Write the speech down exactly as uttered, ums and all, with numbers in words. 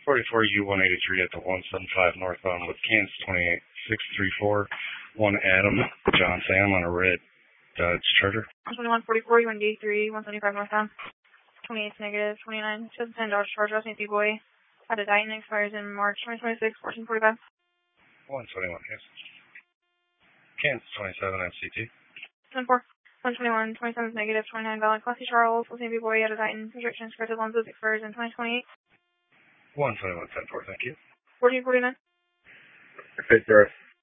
forty-four U one eighty-three at the one seventy-five northbound with Kansas twenty-eight six three four, one Adam John Sam on a red Dodge Charger. twenty-one forty-four U one D three, one seventy-five northbound, twenty-eight negative, twenty-nine, two thousand ten Dodge Charger, Saint B-Boy, at a Dighton, expires in March twenty twenty-six, fourteen forty-five. one twenty-one, yes. Kansas twenty-seven M C T. ten four, one twenty-one, twenty-seven negative, twenty-nine valid, Classy Charles, Saint B-Boy, at a Dighton, restrictions, corrected lenses, expires in twenty twenty-eight. one twenty-one, ten four, thank you. fourteen forty-nine. Face